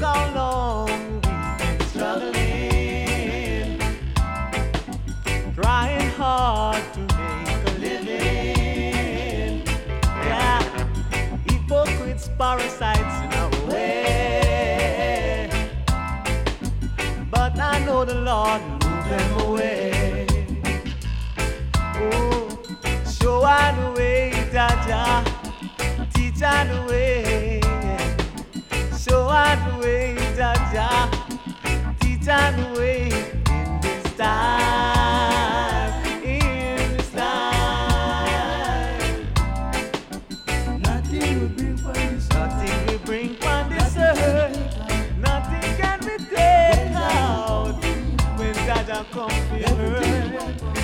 how long we've been struggling, trying hard to make a living. Yeah, hypocrites, parasites in our way, but I know the Lord will move them away. Oh, show her the way, Jaja, teach her the way. Show her the way, Jaja, teach her the way in this time, in this time. Nothing will bring from this, nothing will bring from this earth. Nothing can be taken out when Jaja comes to earth.